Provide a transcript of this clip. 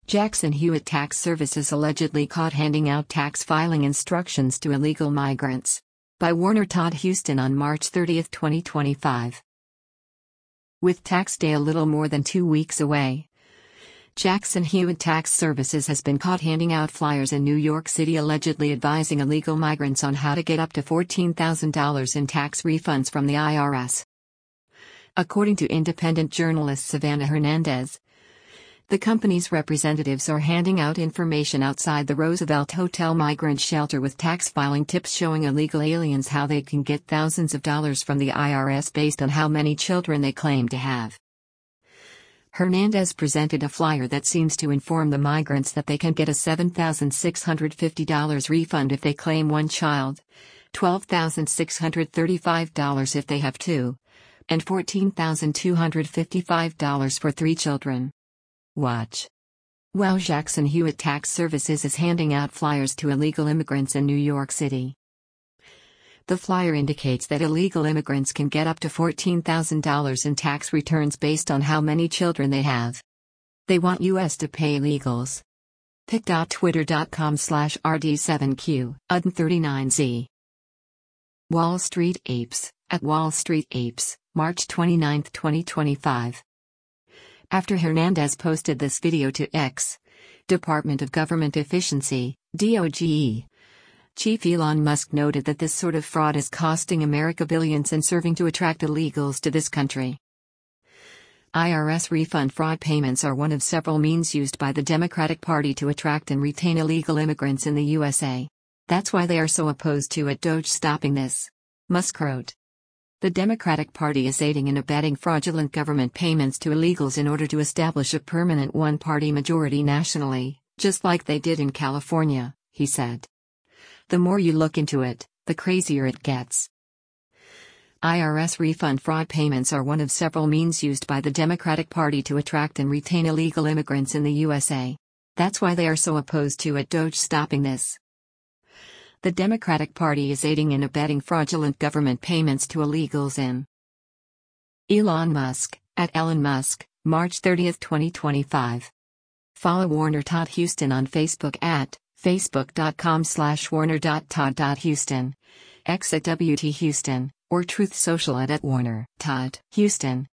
Jackson Hewitt Tax Services allegedly caught handing out tax filing instructions to illegal migrants. By Warner Todd Huston on March 30, 2025. With tax day a little more than 2 weeks away, Jackson Hewitt Tax Services has been caught handing out flyers in New York City allegedly advising illegal migrants on how to get up to $14,000 in tax refunds from the IRS. According to independent journalist Savannah Hernandez, the company's representatives are handing out information outside the Roosevelt Hotel migrant shelter with tax filing tips showing illegal aliens how they can get thousands of dollars from the IRS based on how many children they claim to have. Hernandez presented a flyer that seems to inform the migrants that they can get a $7,650 refund if they claim one child, $12,635 if they have two, and $14,255 for 3 children. Watch. While Jackson Hewitt Tax Services is handing out flyers to illegal immigrants in New York City. The flyer indicates that illegal immigrants can get up to $14,000 in tax returns based on how many children they have. They want US to pay illegals. pic.twitter.com/rd7q, UDN39Z. Wall Street Apes, at Wall Street Apes, March 29, 2025. After Hernandez posted this video to X, Department of Government Efficiency, DOGE, Chief Elon Musk noted that this sort of fraud is costing America billions and serving to attract illegals to this country. IRS refund fraud payments are one of several means used by the Democratic Party to attract and retain illegal immigrants in the USA. That's why they are so opposed to DOGE stopping this, Musk wrote. The Democratic Party is aiding and abetting fraudulent government payments to illegals in order to establish a permanent one-party majority nationally, just like they did in California, he said. The more you look into it, the crazier it gets. IRS refund fraud payments are one of several means used by the Democratic Party to attract and retain illegal immigrants in the USA. That's why they are so opposed to DOGE stopping this. The Democratic Party is aiding and abetting fraudulent government payments to illegals in. Elon Musk, at Elon Musk, March 30, 2025. Follow Warner Todd Huston on Facebook at facebook.com/warner.todd.huston, X at WT Huston, or Truth Social at Warner Todd Huston.